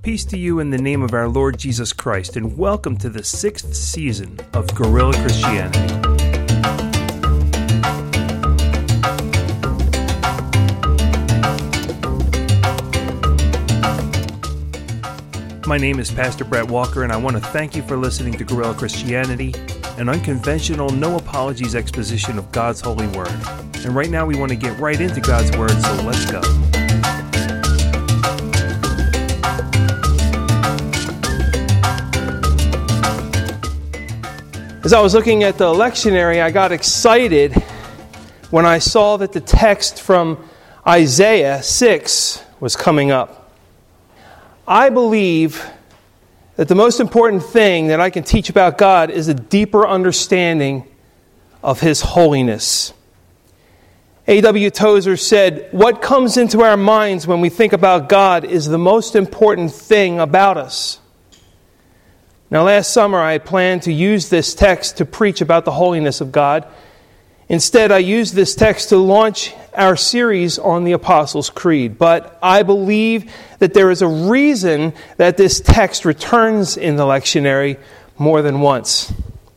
Peace to you in the name of our Lord Jesus Christ, and welcome to the 6th season of Guerrilla Christianity. My name is Pastor Brett Walker, and I want to thank you for listening to Guerrilla Christianity, an unconventional, no apologies exposition of God's holy word. And right now we want to get right into God's word, so let's go. As I was looking at the lectionary, I got excited when I saw that the text from Isaiah 6 was coming up. I believe that the most important thing that I can teach about God is a deeper understanding of His holiness. A.W. Tozer said, "What comes into our minds when we think about God is the most important thing about us." Now, last summer I planned to use this text to preach about the holiness of God. Instead, I used this text to launch our series on the Apostles' Creed. But I believe that there is a reason that this text returns in the lectionary more than once.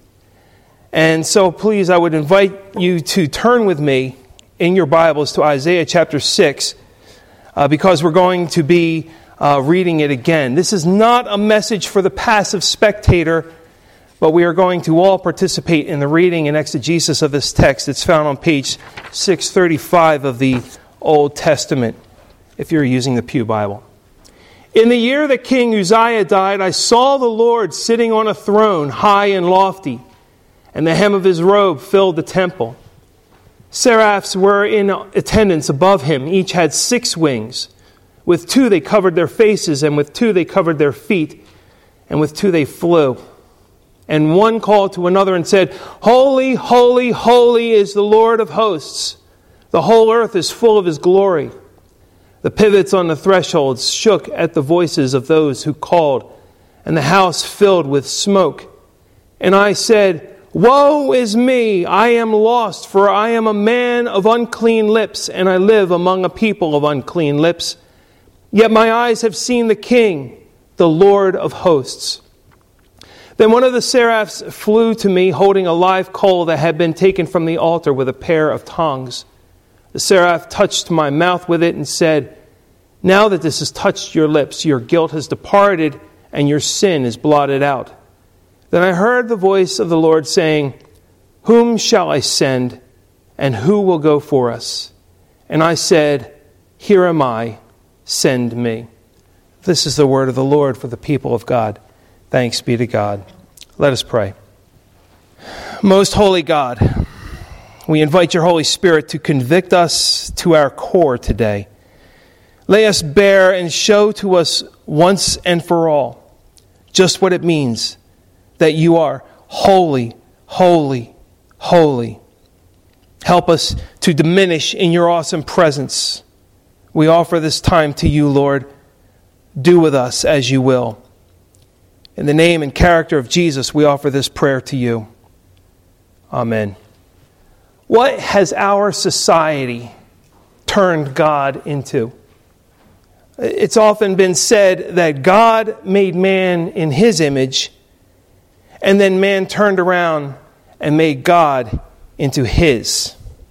And so please, I would invite you to turn with me in your Bibles to Isaiah chapter 6, because we're going to be reading it again. This is not a message for the passive spectator, but we are going to all participate in the reading and exegesis of this text. It's found on page 635 of the Old Testament, if you're using the Pew Bible. "In the year that King Uzziah died, I saw the Lord sitting on a throne, high and lofty, and the hem of his robe filled the temple. Seraphs were in attendance above him. Each had 6 wings. With 2 they covered their faces, and with 2 they covered their feet, and with 2 they flew. And one called to another and said, 'Holy, holy, holy is the Lord of hosts. The whole earth is full of His glory.' The pivots on the thresholds shook at the voices of those who called, and the house filled with smoke. And I said, 'Woe is me! I am lost, for I am a man of unclean lips, and I live among a people of unclean lips. Yet my eyes have seen the King, the Lord of hosts.' Then one of the seraphs flew to me, holding a live coal that had been taken from the altar with a pair of tongs. The seraph touched my mouth with it and said, 'Now that this has touched your lips, your guilt has departed and your sin is blotted out.' Then I heard the voice of the Lord saying, 'Whom shall I send, and who will go for us?' And I said, 'Here am I, send me.'" This is the word of the Lord for the people of God. Thanks be to God. Let us pray. Most holy God, we invite your Holy Spirit to convict us to our core today. Lay us bare and show to us once and for all just what it means that you are holy, holy, holy. Help us to diminish in your awesome presence. We offer this time to you, Lord. Do with us as you will. In the name and character of Jesus, we offer this prayer to you. Amen. What has our society turned God into? It's often been said that God made man in His image, and then man turned around and made God into his.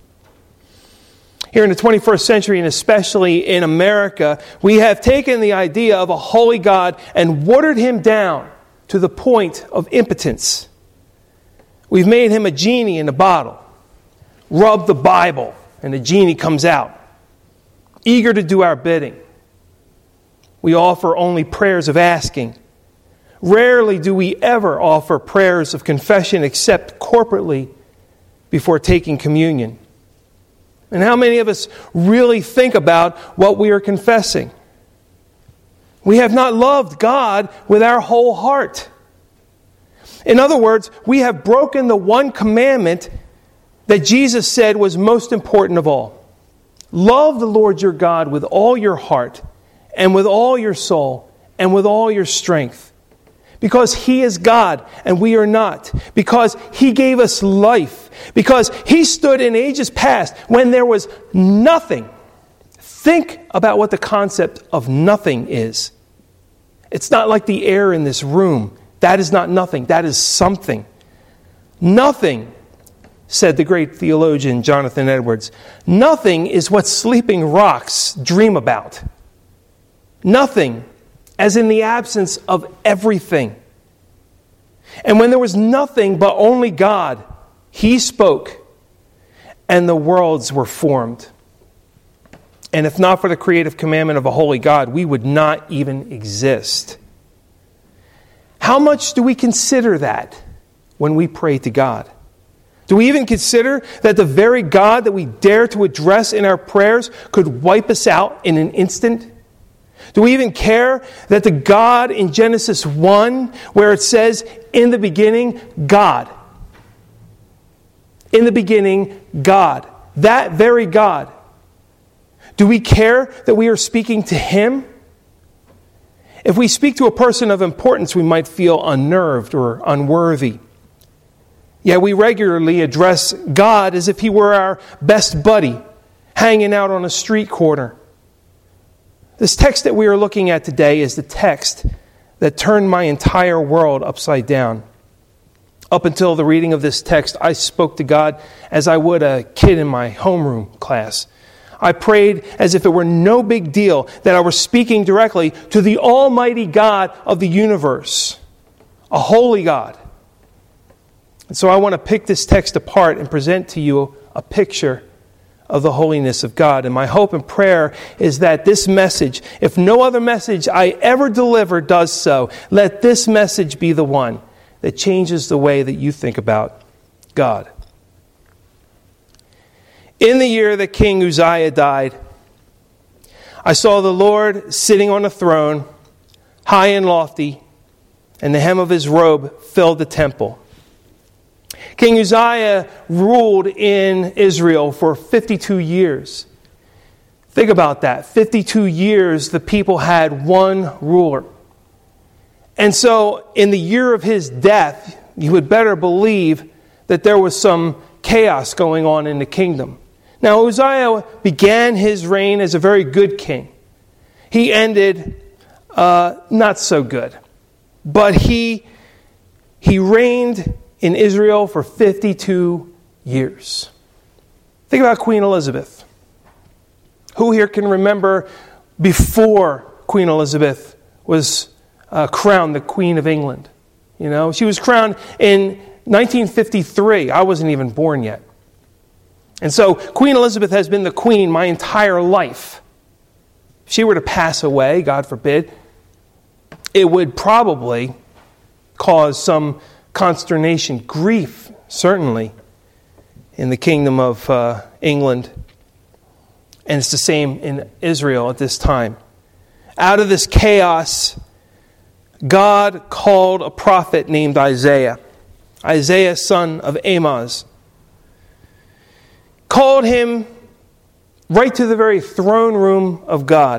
Here in the 21st century, and especially in America, we have taken the idea of a holy God and watered Him down to the point of impotence. We've made Him a genie in a bottle. Rub the Bible, and the genie comes out, eager to do our bidding. We offer only prayers of asking. Rarely do we ever offer prayers of confession except corporately before taking communion. And how many of us really think about what we are confessing? We have not loved God with our whole heart. In other words, we have broken the one commandment that Jesus said was most important of all. Love the Lord your God with all your heart and with all your soul and with all your strength. Because He is God and we are not. Because He gave us life. Because He stood in ages past when there was nothing. Think about what the concept of nothing is. It's not like the air in this room. That is not nothing. That is something. Nothing, said the great theologian Jonathan Edwards, nothing is what sleeping rocks dream about. Nothing, as in the absence of everything. And when there was nothing but only God, He spoke, and the worlds were formed. And if not for the creative commandment of a holy God, we would not even exist. How much do we consider that when we pray to God? Do we even consider that the very God that we dare to address in our prayers could wipe us out in an instant? Do we even care that the God in Genesis 1, where it says, in the beginning, God. In the beginning, God. That very God. Do we care that we are speaking to Him? If we speak to a person of importance, we might feel unnerved or unworthy. Yet we regularly address God as if He were our best buddy, hanging out on a street corner. This text that we are looking at today is the text that turned my entire world upside down. Up until the reading of this text, I spoke to God as I would a kid in my homeroom class. I prayed as if it were no big deal that I was speaking directly to the Almighty God of the universe, a holy God. And so I want to pick this text apart and present to you a picture of the holiness of God. And my hope and prayer is that this message, if no other message I ever deliver does so, let this message be the one that changes the way that you think about God. In the year that King Uzziah died, I saw the Lord sitting on a throne, high and lofty, and the hem of His robe filled the temple. King Uzziah ruled in Israel for 52 years. Think about that. 52 years the people had one ruler. And so in the year of his death, you would better believe that there was some chaos going on in the kingdom. Now Uzziah began his reign as a very good king. He ended not so good. But he reigned in Israel for 52 years. Think about Queen Elizabeth. Who here can remember before Queen Elizabeth was crowned the Queen of England? You know, she was crowned in 1953. I wasn't even born yet. And so Queen Elizabeth has been the queen my entire life. If she were to pass away, God forbid, it would probably cause some consternation, grief, certainly, in the kingdom of England. And it's the same in Israel at this time. Out of this chaos, God called a prophet named Isaiah. Isaiah, son of Amoz. Called him right to the very throne room of God.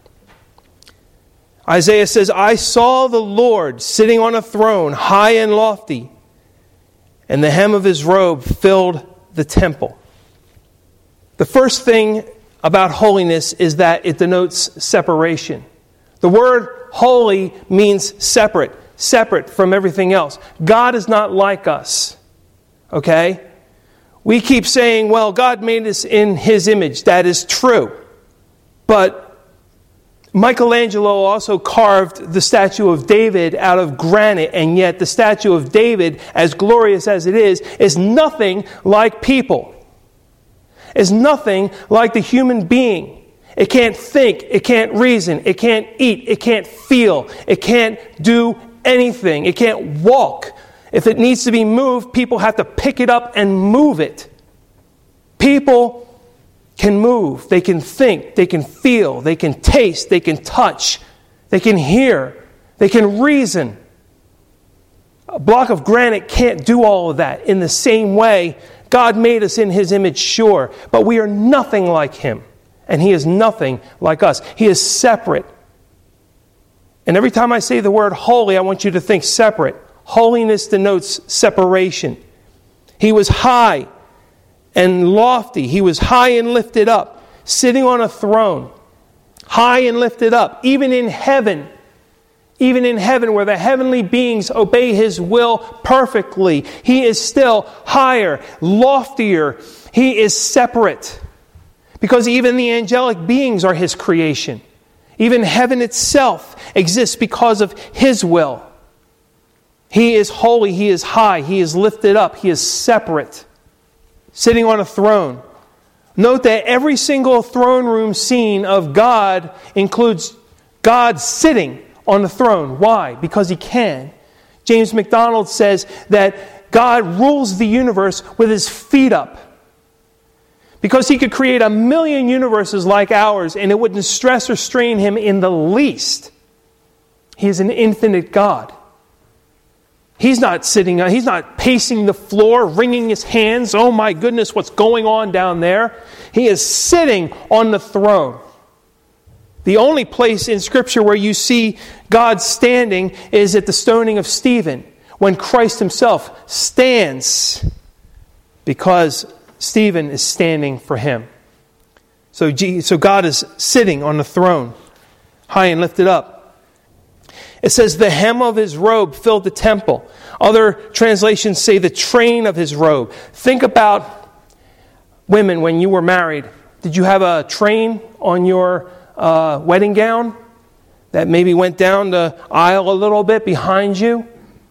Isaiah says, I saw the Lord sitting on a throne, high and lofty, and the hem of His robe filled the temple. The first thing about holiness is that it denotes separation. The word holy means separate from everything else. God is not like us. Okay? We keep saying, well, God made us in His image. That is true. But Michelangelo also carved the statue of David out of granite, and yet the statue of David, as glorious as it is nothing like people. Is nothing like the human being. It can't think, it can't reason, it can't eat, it can't feel, it can't do anything, it can't walk. If it needs to be moved, people have to pick it up and move it. People can move, they can think, they can feel, they can taste, they can touch, they can hear, they can reason. A block of granite can't do all of that. In the same way, God made us in His image, sure, but we are nothing like Him, and He is nothing like us. He is separate. And every time I say the word holy, I want you to think separate. Holiness denotes separation. He was high and lofty. He was high and lifted up, sitting on a throne, high and lifted up. Even in heaven, Even in heaven, where the heavenly beings obey His will perfectly, He is still higher, loftier. He is separate. Because even the angelic beings are His creation. Even heaven itself exists because of His will. He is holy, He is high, He is lifted up, He is separate, sitting on a throne. Note that every single throne room scene of God includes God sitting on the throne. Why? Because He can. James MacDonald says that God rules the universe with His feet up. Because He could create 1,000,000 universes like ours and it wouldn't stress or strain Him in the least. He is an infinite God. He's not He's not pacing the floor, wringing His hands. Oh my goodness, what's going on down there? He is sitting on the throne. The only place in Scripture where you see God standing is at the stoning of Stephen, when Christ Himself stands because Stephen is standing for Him. So God is sitting on the throne, high and lifted up. It says the hem of His robe filled the temple. Other translations say the train of His robe. Think about women when you were married. Did you have a train on your wedding gown that maybe went down the aisle a little bit behind you?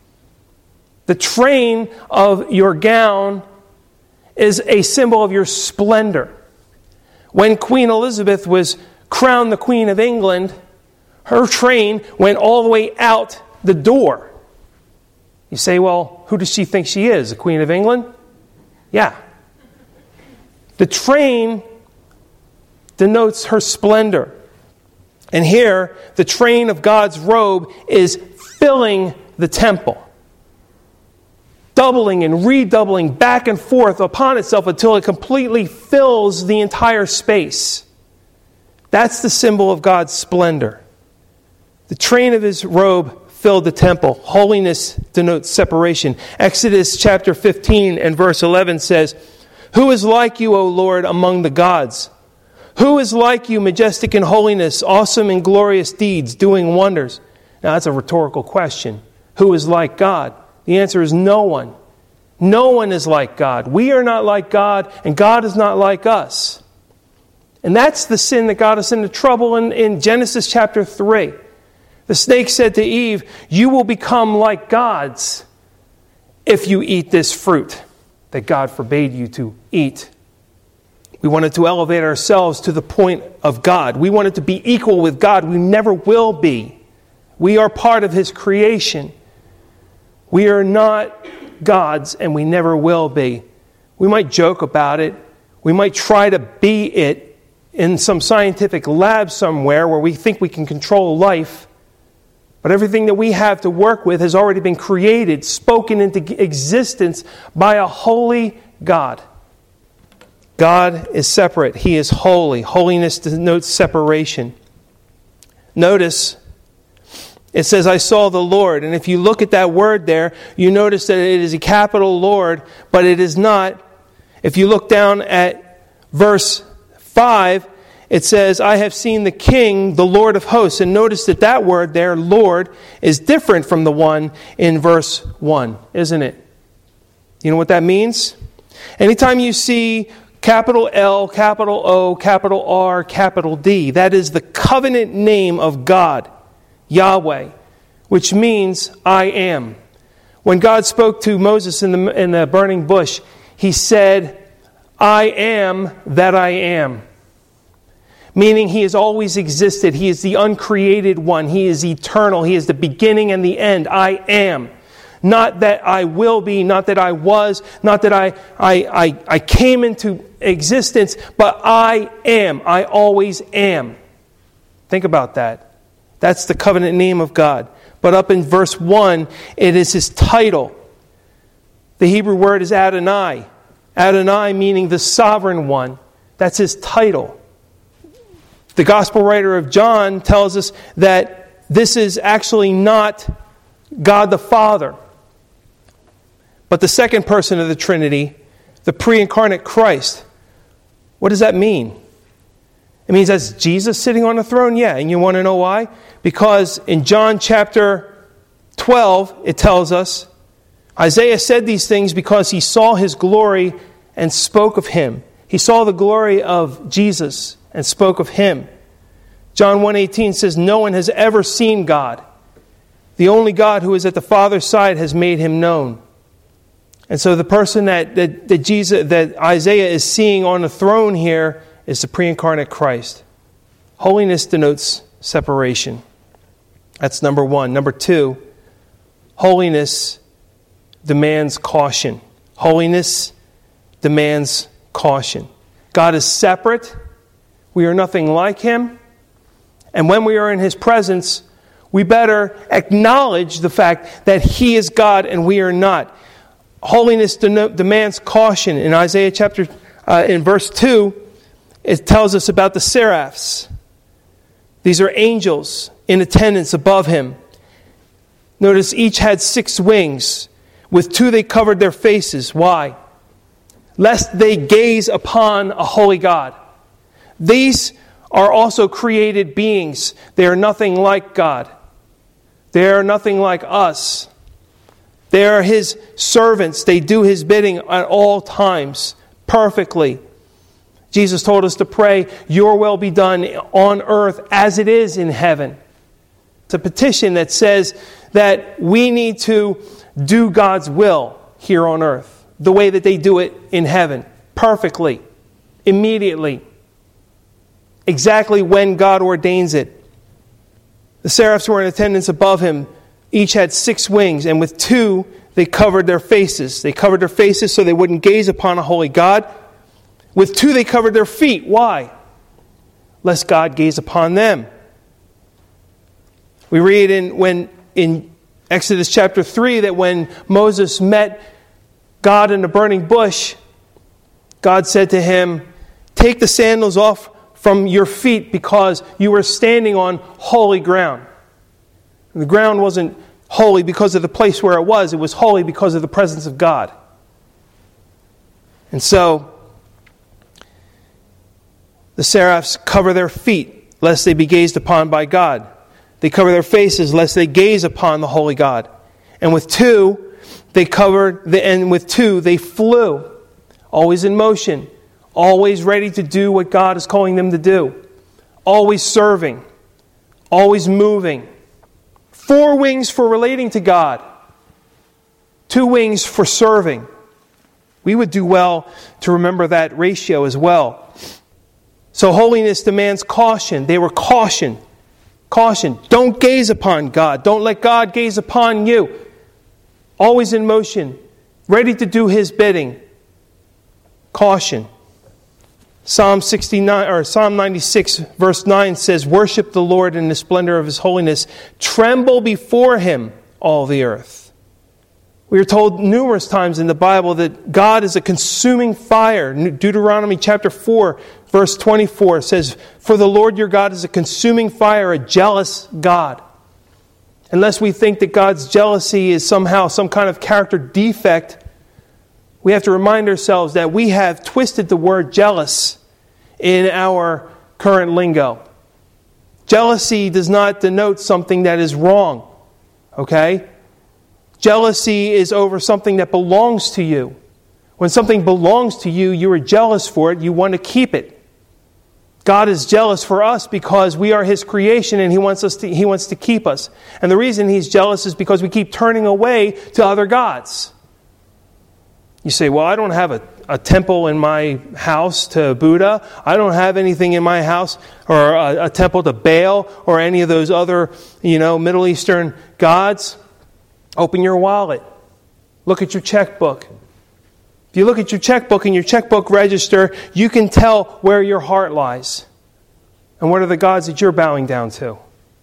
The train of your gown is a symbol of your splendor. When Queen Elizabeth was crowned the Queen of England, her train went all the way out the door. You say, well, who does she think she is? The Queen of England? Yeah. The train denotes her splendor. And here, the train of God's robe is filling the temple, doubling and redoubling back and forth upon itself until it completely fills the entire space. That's the symbol of God's splendor. The train of His robe filled the temple. Holiness denotes separation. Exodus chapter 15 and verse 11 says, "Who is like you, O Lord, among the gods? Who is like you, majestic in holiness, awesome in glorious deeds, doing wonders?" Now that's a rhetorical question. Who is like God? The answer is no one. No one is like God. We are not like God, and God is not like us. And that's the sin that got us into trouble in Genesis chapter 3. The snake said to Eve, "You will become like gods if you eat this fruit that God forbade you to eat." We wanted to elevate ourselves to the point of God. We wanted to be equal with God. We never will be. We are part of His creation. We are not gods, and we never will be. We might joke about it. We might try to be it in some scientific lab somewhere where we think we can control life. But everything that we have to work with has already been created, spoken into existence by a holy God. God is separate. He is holy. Holiness denotes separation. Notice, it says, "I saw the Lord." And if you look at that word there, you notice that it is a capital Lord, but it is not. If you look down at verse 5, it says, "I have seen the King, the Lord of hosts." And notice that that word there, Lord, is different from the one in verse 1, isn't it? You know what that means? Anytime you see capital L, capital O, capital R, capital D, that is the covenant name of God, Yahweh, which means I am. When God spoke to Moses in the burning bush, He said, "I am that I am." Meaning He has always existed. He is the uncreated one. He is eternal. He is the beginning and the end. I am. Not that I will be, not that I was, not that I came into existence, but I am. I always am. Think about that. That's the covenant name of God. But up in verse 1, it is His title. The Hebrew word is Adonai. Adonai meaning the sovereign one. That's His title. The gospel writer of John tells us that this is actually not God the Father, but the second person of the Trinity, the pre-incarnate Christ. What does that mean? It means that's Jesus sitting on the throne? Yeah, and you want to know why? Because in John chapter 12, it tells us, Isaiah said these things because he saw his glory and spoke of him. He saw the glory of Jesus and spoke of him. John 1:18 says, no one has ever seen God. The only God who is at the Father's side has made him known. And so the person that Isaiah is seeing on the throne here is the pre-incarnate Christ. Holiness denotes separation. That's number one. Number two, holiness demands caution. Holiness demands caution. God is separate. We are nothing like him. And when we are in his presence, we better acknowledge the fact that he is God and we are not. Holiness demands caution. In Isaiah chapter, in verse 2, it tells us about the seraphs. These are angels in attendance above him. Notice each had 6 wings. With 2 they covered their faces. Why? Lest they gaze upon a holy God. These are also created beings. They are nothing like God. They are nothing like us. They are his servants. They do his bidding at all times, perfectly. Jesus told us to pray, your will be done on earth as it is in heaven. It's a petition that says that we need to do God's will here on earth, the way that they do it in heaven, perfectly, immediately, exactly when God ordains it. The seraphs were in attendance above him. Each had 6 wings, and with 2 they covered their faces. They covered their faces so they wouldn't gaze upon a holy God. With 2 they covered their feet. Why? Lest God gaze upon them. We read in Exodus chapter 3 that when Moses met God in the burning bush, God said to him, take the sandals off from your feet because you are standing on holy ground. And the ground wasn't holy because of the place where it was holy because of the presence of God. And so, the seraphs cover their feet lest they be gazed upon by God. They cover their faces lest they gaze upon the holy God. And with 2, they flew, always in motion, always ready to do what God is calling them to do, always serving, always moving. 4 wings for relating to God, 2 wings for serving. We would do well to remember that ratio as well. So holiness demands caution. They were cautioned. Caution. Don't gaze upon God. Don't let God gaze upon you. Always in motion, ready to do his bidding. Caution. Psalm 96 verse 9 says, worship the Lord in the splendor of his holiness. Tremble before him, all the earth. We are told numerous times in the Bible that God is a consuming fire. Deuteronomy chapter 4 verse 24 says, for the Lord your God is a consuming fire, a jealous God. Unless we think that God's jealousy is somehow some kind of character defect, we have to remind ourselves that we have twisted the word jealous in our current lingo. Jealousy does not denote something that is wrong. Okay? Jealousy is over something that belongs to you. When something belongs to you, you are jealous for it. You want to keep it. God is jealous for us because we are his creation and he wants to keep us. And the reason he's jealous is because we keep turning away to other gods. You say, well, I don't have a temple in my house to Buddha. I don't have anything in my house or a temple to Baal or any of those other, Middle Eastern gods. Open your wallet. Look at your checkbook. If you look at your checkbook and your checkbook register, you can tell where your heart lies. And what are the gods that you're bowing down to?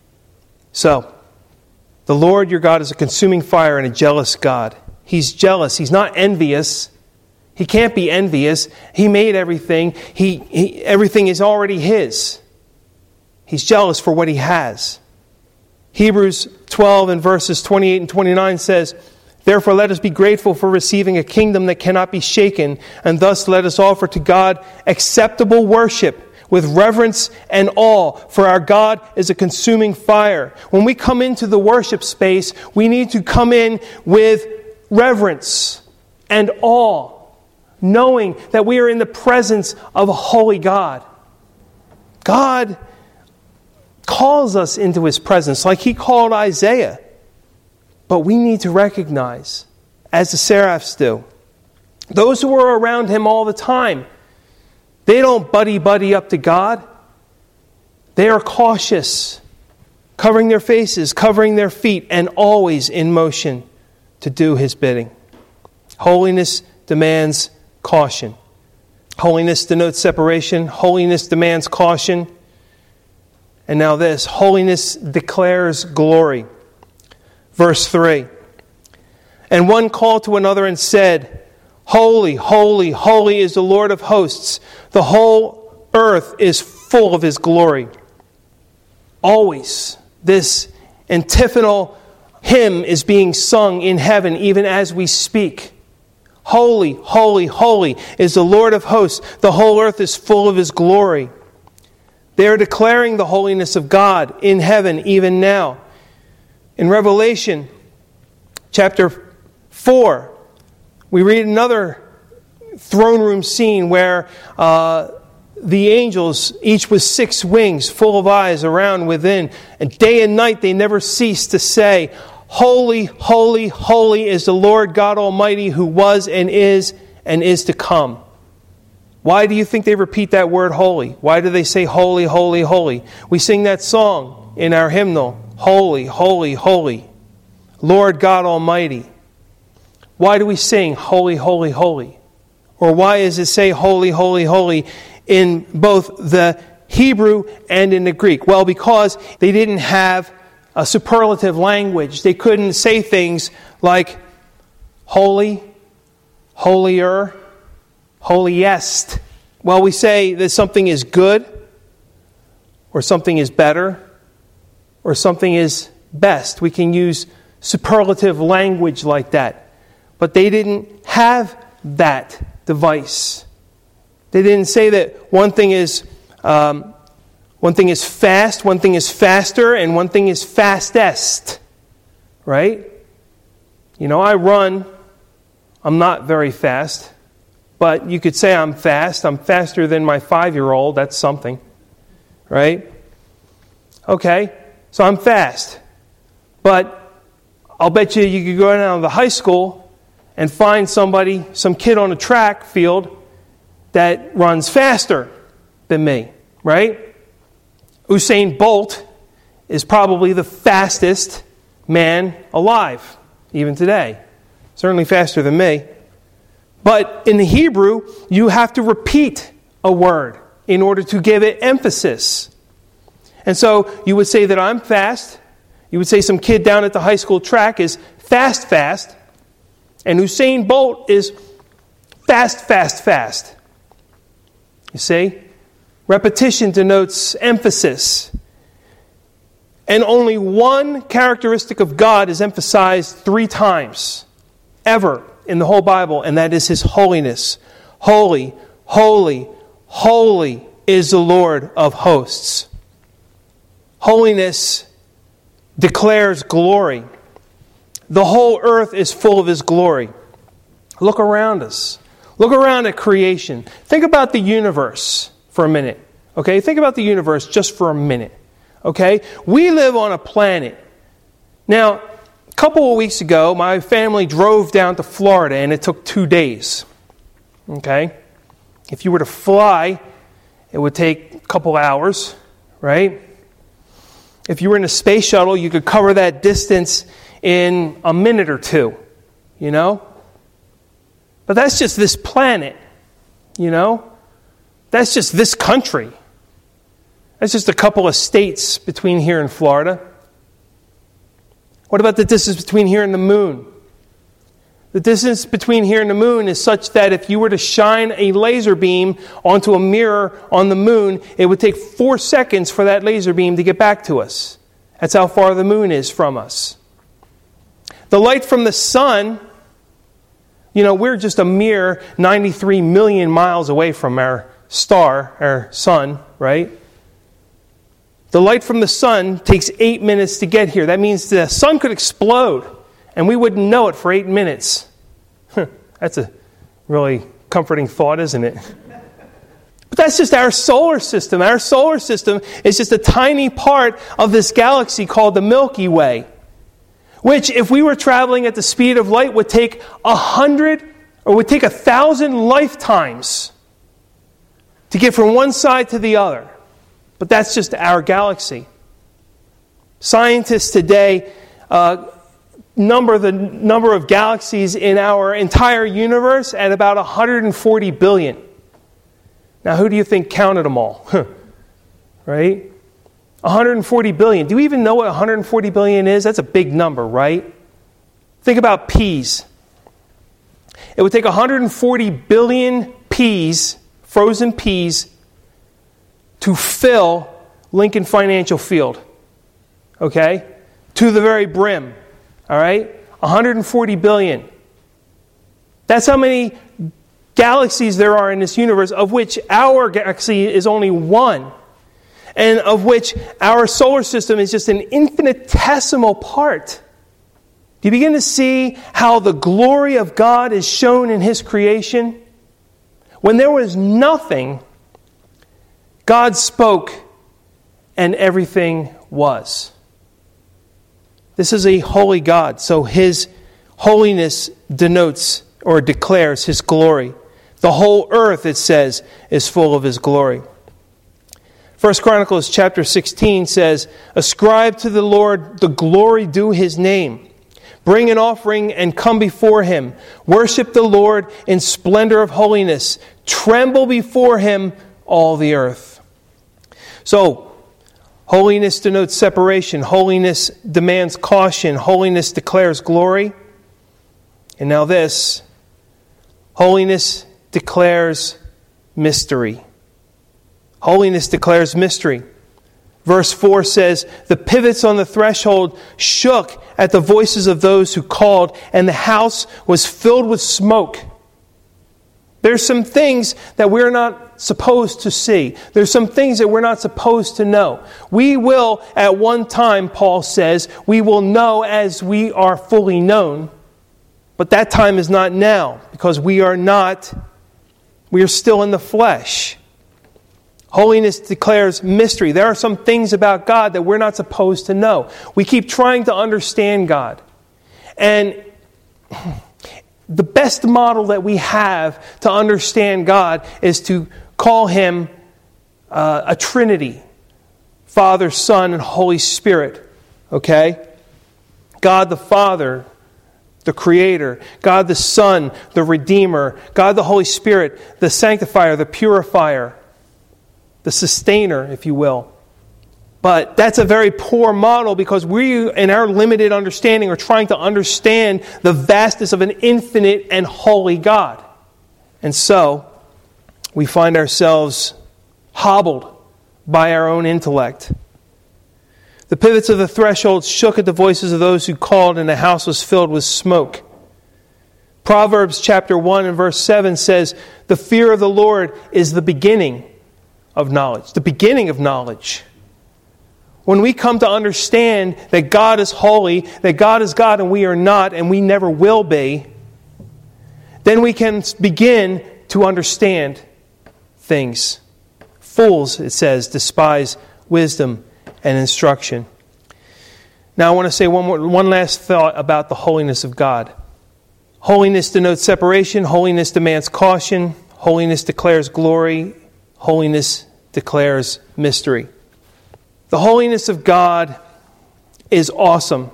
So, the Lord your God is a consuming fire and a jealous God. He's jealous. He's not envious. He can't be envious. He made everything. Everything is already his. He's jealous for what he has. Hebrews 12 and verses 28 and 29 says, therefore let us be grateful for receiving a kingdom that cannot be shaken, and thus let us offer to God acceptable worship with reverence and awe, for our God is a consuming fire. When we come into the worship space, we need to come in with reverence and awe, knowing that we are in the presence of a holy God. God calls us into His presence like He called Isaiah. But we need to recognize, as the seraphs do, those who are around Him all the time, they don't buddy up to God. They are cautious, covering their faces, covering their feet, and always in motion to do His bidding. Holiness demands caution. Holiness denotes separation. Holiness demands caution. And now this, holiness declares glory. Verse 3. And one called to another and said, Holy, holy, holy is the Lord of hosts. The whole earth is full of His glory. Always, this antiphonal hymn is being sung in heaven even as we speak. Holy, holy, holy is the Lord of hosts. The whole earth is full of His glory. They are declaring the holiness of God in heaven even now. In Revelation chapter 4, we read another throne room scene where the angels, each with 6 wings, full of eyes around within, and day and night they never cease to say, Holy, holy, holy is the Lord God Almighty, who was and is to come. Why do you think they repeat that word holy? Why do they say holy, holy, holy? We sing that song in our hymnal, Holy, holy, holy, Lord God Almighty. Why do we sing holy, holy, holy? Or why does it say holy, holy, holy in both the Hebrew and in the Greek? Well, because they didn't have a superlative language. They couldn't say things like holy, holier, holiest. Well, we say that something is good, or something is better, or something is best. We can use superlative language like that. But they didn't have that device. They didn't say that one thing is fast, one thing is faster, and one thing is fastest. Right? You know, I run. I'm not very fast. But you could say I'm fast. I'm faster than my 5-year-old. That's something. Right? Okay. So I'm fast. But I'll bet you could go down to the high school and find some kid on a track field that runs faster than me. Right? Usain Bolt is probably the fastest man alive, even today. Certainly faster than me. But in the Hebrew, you have to repeat a word in order to give it emphasis. And so you would say that I'm fast. You would say some kid down at the high school track is fast. And Usain Bolt is fast. You see? Repetition denotes emphasis. And only one characteristic of God is emphasized 3 times, ever, in the whole Bible, and that is His holiness. Holy, holy, holy is the Lord of hosts. Holiness declares glory. The whole earth is full of His glory. Look around us. Look around at creation. Think about the universe for a minute. Okay? Think about the universe just for a minute. Okay? We live on a planet. Now, a couple of weeks ago, my family drove down to Florida, and it took 2 days. Okay? If you were to fly, it would take a couple hours, right? If you were in a space shuttle, you could cover that distance in a minute or 2, you know? But that's just this planet, you know? That's just this country. That's just a couple of states between here and Florida. What about the distance between here and the moon? The distance between here and the moon is such that if you were to shine a laser beam onto a mirror on the moon, it would take 4 seconds for that laser beam to get back to us. That's how far the moon is from us. The light from the sun, you know, we're just a mere 93 million miles away from our star, our sun, right? The light from the sun takes 8 minutes to get here. That means the sun could explode, and we wouldn't know it for 8 minutes. That's a really comforting thought, isn't it? But that's just our solar system. Our solar system is just a tiny part of this galaxy called the Milky Way, which, if we were traveling at the speed of light, would take 1,000 lifetimes to get from one side to the other. But that's just our galaxy. Scientists today number the number of galaxies in our entire universe at about 140 billion. Now, who do you think counted them all? Right? 140 billion. Do you even know what 140 billion is? That's a big number, right? Think about peas. It would take 140 billion peas, frozen peas, to fill Lincoln Financial Field. Okay? To the very brim. All right? 140 billion. That's how many galaxies there are in this universe, of which our galaxy is only one, and of which our solar system is just an infinitesimal part. Do you begin to see how the glory of God is shown in His creation? When there was nothing, God spoke and everything was. This is a holy God, so His holiness denotes or declares His glory. The whole earth, it says, is full of His glory. 1 Chronicles chapter 16 says, "Ascribe to the Lord the glory due His name. Bring an offering and come before Him. Worship the Lord in splendor of holiness. Tremble before Him, all the earth." So, holiness denotes separation. Holiness demands caution. Holiness declares glory. And now this, holiness declares mystery. Holiness declares mystery. Verse 4 says, "The pivots on the threshold shook at the voices of those who called, and the house was filled with smoke." There's some things that we're not supposed to see. There's some things that we're not supposed to know. We will, at one time, Paul says, we will know as we are fully known. But that time is not now, because we are still in the flesh. Holiness declares mystery. There are some things about God that we're not supposed to know. We keep trying to understand God. And the best model that we have to understand God is to call Him a Trinity. Father, Son, and Holy Spirit. Okay? God the Father, the Creator. God the Son, the Redeemer. God the Holy Spirit, the Sanctifier, the Purifier. The Sustainer, if you will. But that's a very poor model, because we, in our limited understanding, are trying to understand the vastness of an infinite and holy God. And so, we find ourselves hobbled by our own intellect. The pivots of the threshold shook at the voices of those who called, and the house was filled with smoke. Proverbs chapter 1 and verse 7 says, "The fear of the Lord is the beginning of knowledge." The beginning of knowledge. When we come to understand that God is holy, that God is God and we are not, and we never will be, then we can begin to understand things. Fools, it says, despise wisdom and instruction. Now I want to say one last thought about the holiness of God. Holiness denotes separation. Holiness demands caution. Holiness declares glory. Holiness declares mystery. The holiness of God is awesome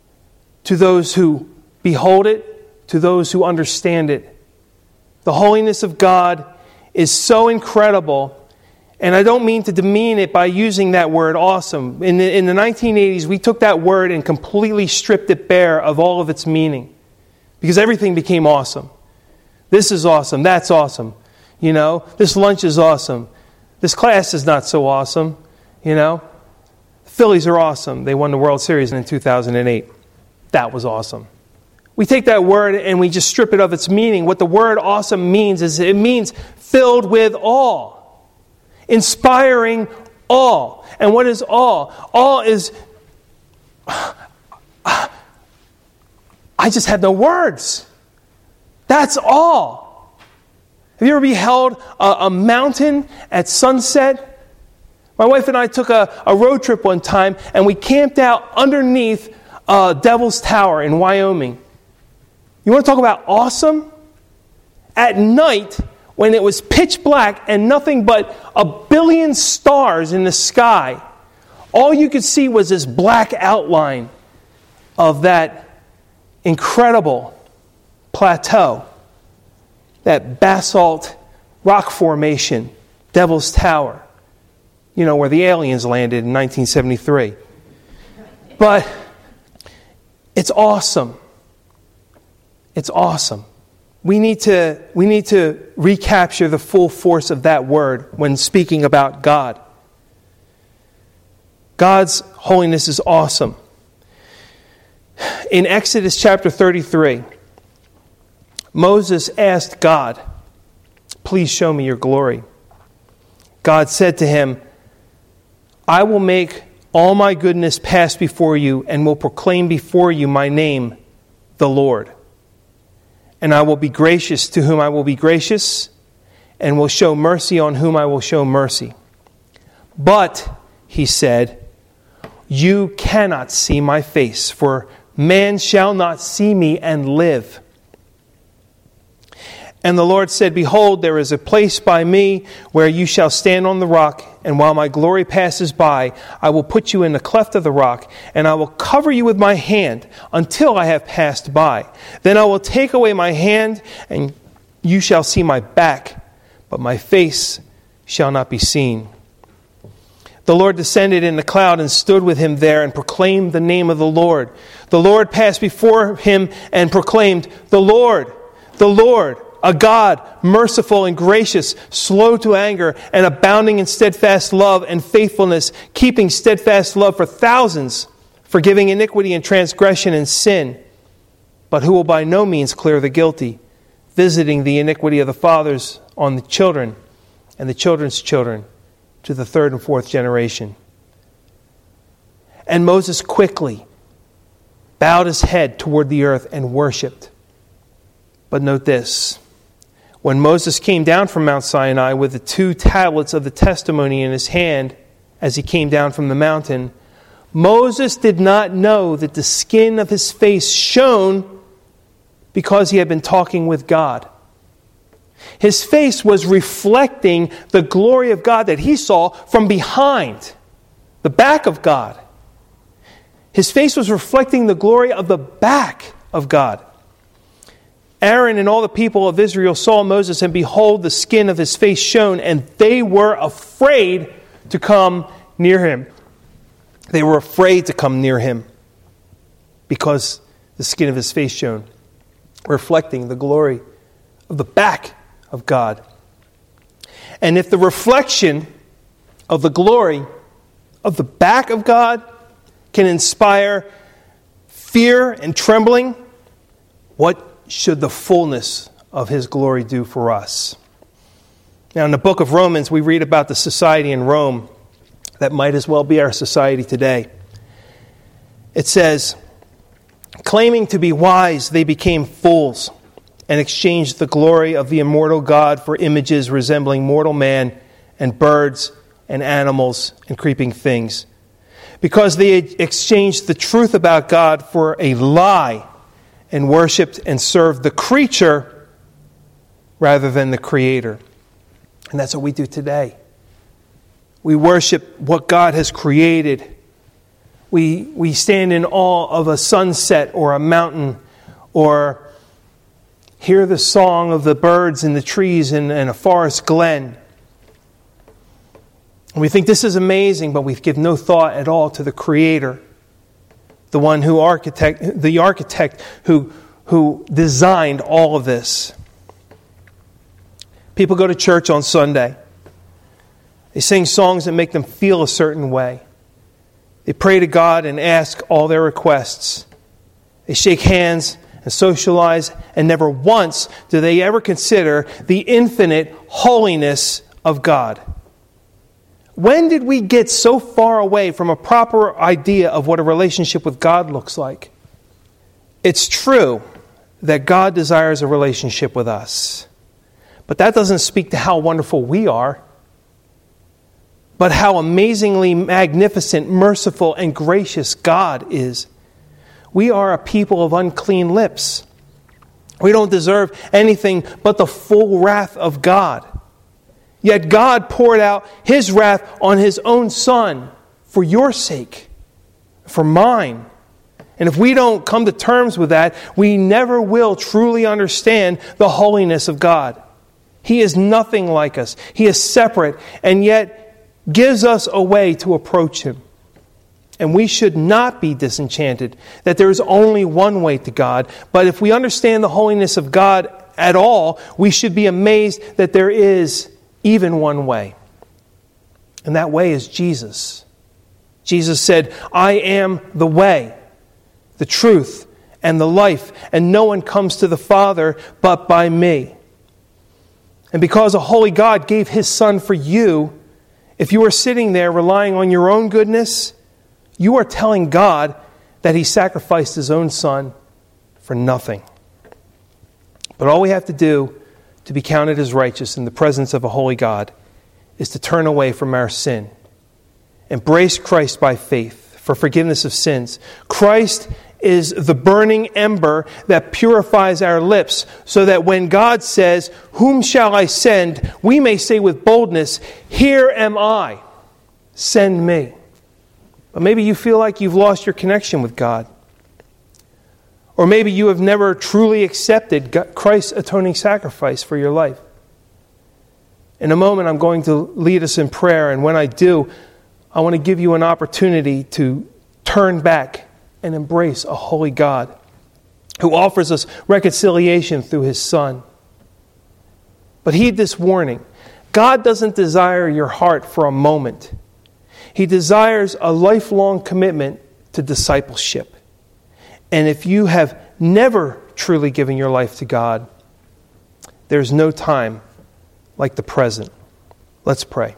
to those who behold it, to those who understand it. The holiness of God is so incredible, and I don't mean to demean it by using that word awesome. In the 1980s, we took that word and completely stripped it bare of all of its meaning, because everything became awesome. This is awesome. That's awesome. You know, this lunch is awesome. This class is not so awesome. You know, the Phillies are awesome. They won the World Series in 2008. That was awesome. We take that word and we just strip it of its meaning. What the word awesome means is it means filled with awe. inspiring awe. And what is awe? Awe is, I just have no words. That's awe. Have you ever beheld a mountain at sunset? My wife and I took a road trip one time, and we camped out underneath Devil's Tower in Wyoming. You want to talk about awesome? At night, when it was pitch black and nothing but a billion stars in the sky, all you could see was this black outline of that incredible plateau, that basalt rock formation, Devil's Tower, where the aliens landed in 1973. But it's awesome. It's awesome. We need to recapture the full force of that word when speaking about God. God's holiness is awesome. In Exodus chapter 33, Moses asked God, "Please show me your glory." God said to him, "I will make all my goodness pass before you and will proclaim before you my name, the Lord. And I will be gracious to whom I will be gracious, and will show mercy on whom I will show mercy. But," he said, "you cannot see my face, for man shall not see me and live." And the Lord said, "Behold, there is a place by me where you shall stand on the rock, and while my glory passes by, I will put you in the cleft of the rock, and I will cover you with my hand until I have passed by. Then I will take away my hand, and you shall see my back, but my face shall not be seen." The Lord descended in the cloud and stood with him there and proclaimed the name of the Lord. The Lord passed before him and proclaimed, the Lord, a God, merciful and gracious, slow to anger, and abounding in steadfast love and faithfulness, keeping steadfast love for thousands, forgiving iniquity and transgression and sin, but who will by no means clear the guilty, visiting the iniquity of the fathers on the children and the children's children to the third and fourth generation. And Moses quickly bowed his head toward the earth and worshipped. But note this. When Moses came down from Mount Sinai with the 2 tablets of the testimony in his hand as he came down from the mountain, Moses did not know that the skin of his face shone because he had been talking with God. His face was reflecting the glory of God that he saw from behind, the back of God. His face was reflecting the glory of the back of God. Aaron and all the people of Israel saw Moses, and behold, the skin of his face shone, and they were afraid to come near him. They were afraid to come near him because the skin of his face shone, reflecting the glory of the back of God. And if the reflection of the glory of the back of God can inspire fear and trembling, what should the fullness of his glory do for us? Now, in the book of Romans, we read about the society in Rome that might as well be our society today. It says, "Claiming to be wise, they became fools and exchanged the glory of the immortal God for images resembling mortal man and birds and animals and creeping things. Because they exchanged the truth about God for a lie and worshipped and served the creature rather than the Creator." And that's what we do today. We worship what God has created. We stand in awe of a sunset or a mountain, or hear the song of the birds in the trees in a forest glen. And we think this is amazing, but we give no thought at all to the Creator, the one the architect who designed all of this. People go to church on Sunday. They sing songs that make them feel a certain way. They pray to God and ask all their requests. They shake hands and socialize, and never once do they ever consider the infinite holiness of God. When did we get so far away from a proper idea of what a relationship with God looks like? It's true that God desires a relationship with us. But that doesn't speak to how wonderful we are, but how amazingly magnificent, merciful, and gracious God is. We are a people of unclean lips. We don't deserve anything but the full wrath of God. Yet God poured out His wrath on His own Son for your sake, for mine. And if we don't come to terms with that, we never will truly understand the holiness of God. He is nothing like us. He is separate, and yet gives us a way to approach Him. And we should not be disenchanted that there is only one way to God. But if we understand the holiness of God at all, we should be amazed that there is even one way. And that way is Jesus. Jesus said, I am the way, the truth, and the life, and no one comes to the Father but by me. And because a holy God gave His Son for you, if you are sitting there relying on your own goodness, you are telling God that He sacrificed His own Son for nothing. But all we have to do to be counted as righteous in the presence of a holy God is to turn away from our sin. Embrace Christ by faith for forgiveness of sins. Christ is the burning ember that purifies our lips, so that when God says, whom shall I send? We may say with boldness, here am I, send me. But maybe you feel like you've lost your connection with God. Or maybe you have never truly accepted Christ's atoning sacrifice for your life. In a moment, I'm going to lead us in prayer, and when I do, I want to give you an opportunity to turn back and embrace a holy God who offers us reconciliation through His Son. But heed this warning. God doesn't desire your heart for a moment. He desires a lifelong commitment to discipleship. And if you have never truly given your life to God, there's no time like the present. Let's pray.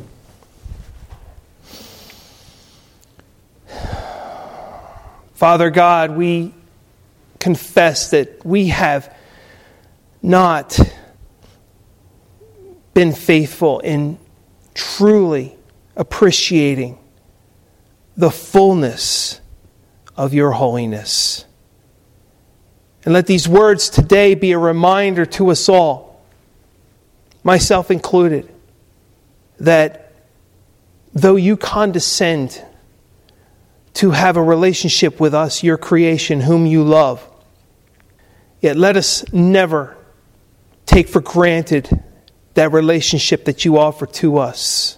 Father God, we confess that we have not been faithful in truly appreciating the fullness of your holiness. And let these words today be a reminder to us all, myself included, that though you condescend to have a relationship with us, your creation, whom you love, yet let us never take for granted that relationship that you offer to us.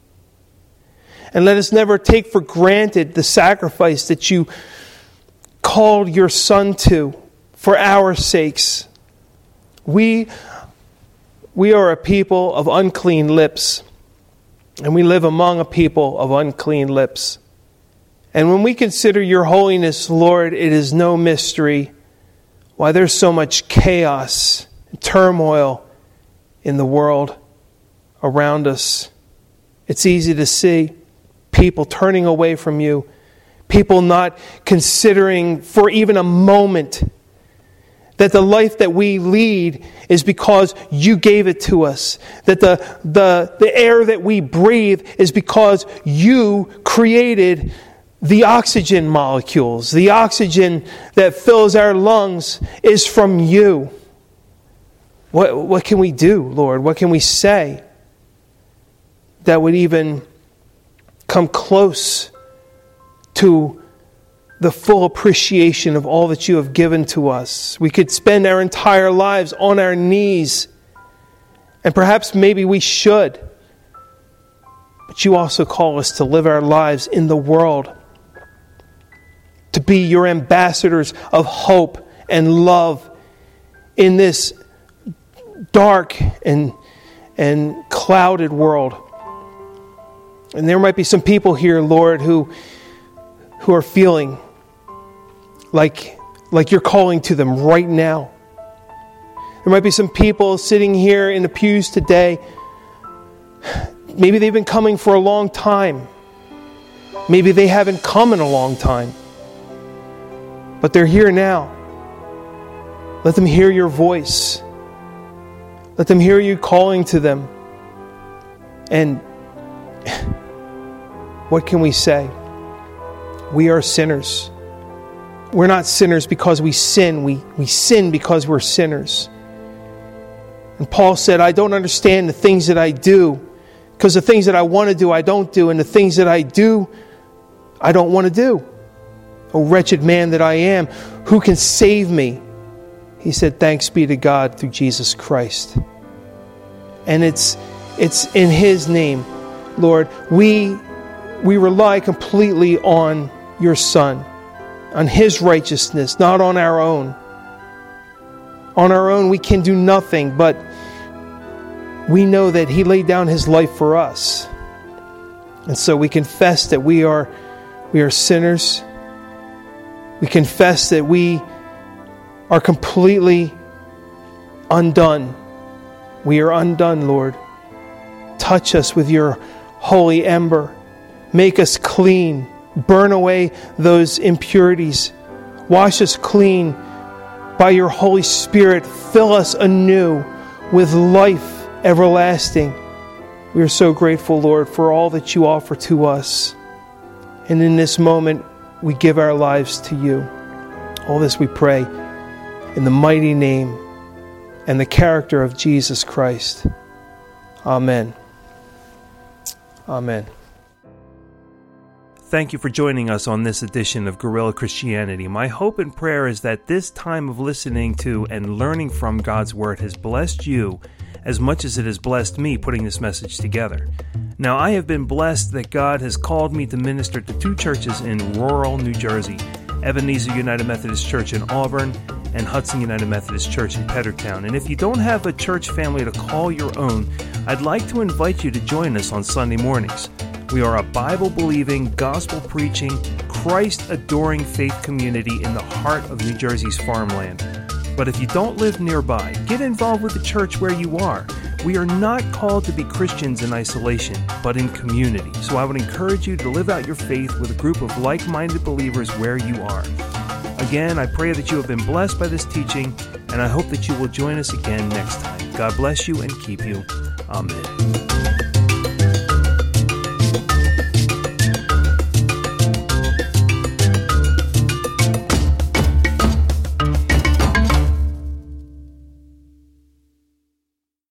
And let us never take for granted the sacrifice that you called your Son to for our sakes. We are a people of unclean lips, and we live among a people of unclean lips. And when we consider your holiness, Lord, it is no mystery why there's so much chaos and turmoil in the world around us. It's easy to see people turning away from you, people not considering for even a moment that the life that we lead is because you gave it to us, that the air that we breathe is because you created the oxygen molecules. The oxygen that fills our lungs is from you. What can we do, Lord? What can we say that would even come close to the full appreciation of all that you have given to us? We could spend our entire lives on our knees, and perhaps maybe we should. But you also call us to live our lives in the world, to be your ambassadors of hope and love in this dark and clouded world. And there might be some people here, Lord, who are feeling like you're calling to them right now. There might be some people sitting here in the pews today Maybe they've been coming for a long time. Maybe they haven't come in a long time. But they're here now. Let them hear your voice. Let them hear you calling to them. And what can we say? We are sinners. We're not sinners because we sin. We sin because we're sinners. And Paul said, I don't understand the things that I do, because the things that I want to do, I don't do. And the things that I do, I don't want to do. O wretched man that I am, who can save me? He said, thanks be to God through Jesus Christ. And it's in His name, Lord. We rely completely on your Son, on His righteousness, not on our own. On our own, we can do nothing, but we know that He laid down His life for us. And so we confess that we are sinners. We confess that we are completely undone. We are undone, Lord. Touch us with your holy ember. Make us clean. Burn away those impurities. Wash us clean by your Holy Spirit. Fill us anew with life everlasting. We are so grateful, Lord, for all that you offer to us. And in this moment, we give our lives to you. All this we pray in the mighty name and the character of Jesus Christ. Amen. Amen. Thank you for joining us on this edition of Guerrilla Christianity. My hope and prayer is that this time of listening to and learning from God's Word has blessed you as much as it has blessed me putting this message together. Now, I have been blessed that God has called me to minister to two churches in rural New Jersey, Ebenezer United Methodist Church in Auburn and Hudson United Methodist Church in Peddertown. And if you don't have a church family to call your own, I'd like to invite you to join us on Sunday mornings. We are a Bible-believing, gospel-preaching, Christ-adoring faith community in the heart of New Jersey's farmland. But if you don't live nearby, get involved with the church where you are. We are not called to be Christians in isolation, but in community. So I would encourage you to live out your faith with a group of like-minded believers where you are. Again, I pray that you have been blessed by this teaching, and I hope that you will join us again next time. God bless you and keep you. Amen.